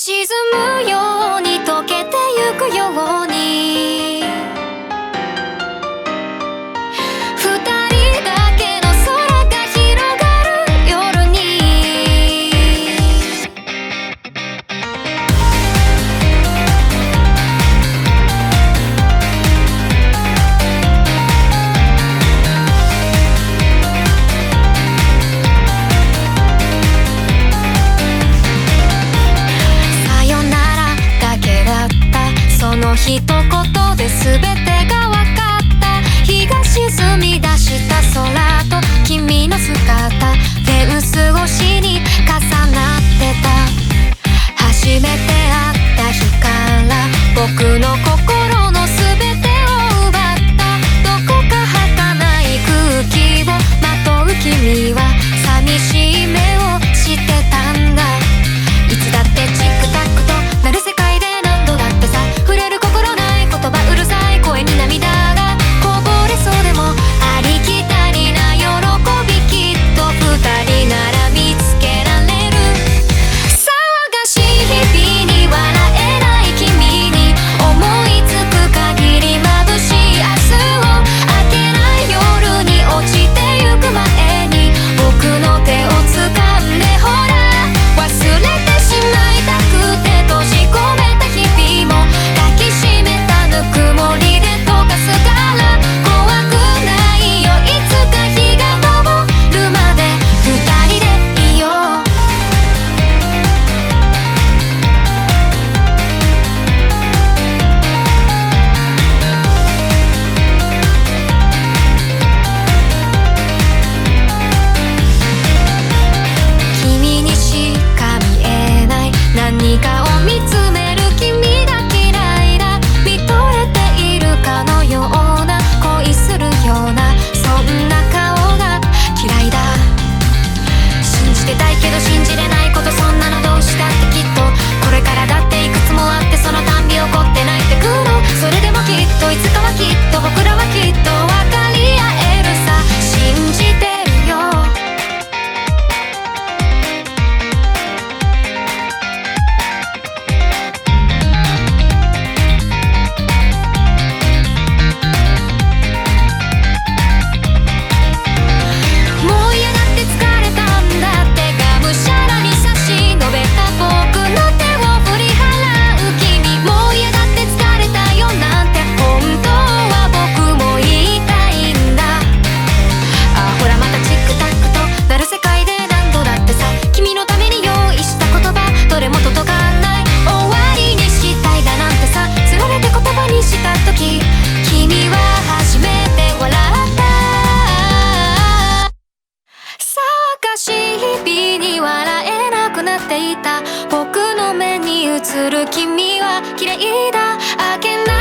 沈むように溶けてゆくように二人だけの空が広がる夜にさよならだけだったその一言で全てが分かった日が沈み出した空と君の姿フェンス越しに重なってた初めて会った日から僕の心の全てを奪ったどこか儚い空気をまとう君は寂しい目をしてたんだいつだってチックタックとなる世界で何度だってさ触れる心ない言葉うるさい声に涙がこぼれそうでもありきたりな喜びきっと二人なら見つけられる騒がしい日々に笑えない君に思いつく限り眩しい明日を明けない夜に落ちてゆく前に僕の手を掴んでほら忘れてしまいたくて閉じ込めた日々も抱きしめたぬくもりで溶かすから怖くないよいつか日が昇るまで二人でいよう君にしか見えない何かを見つめる君が嫌いだ見とれているかのような恋するようなそんな顔が嫌いだ信じてたいけど信じれないことそんなのどうしたってきっとこれからだっていくつもあってそのたんび怒って泣いてくのそれでもきっといつかはきっと僕らはきっと分かり合えるさ信じてるよもう嫌だって疲れたんだってがむしゃらに差し伸べた僕の手を振り払う君もう嫌だって疲れたよなんて本当は僕も言いたいんだあほらまたチックタックとなる世界で何度だってさ君のために用意した言葉どれも届かない終わりにしたいだなんてさつられて言葉にした時君は初めて笑った騒がしい日々に笑えなくなっていた僕の目に映る君は綺麗だ明けない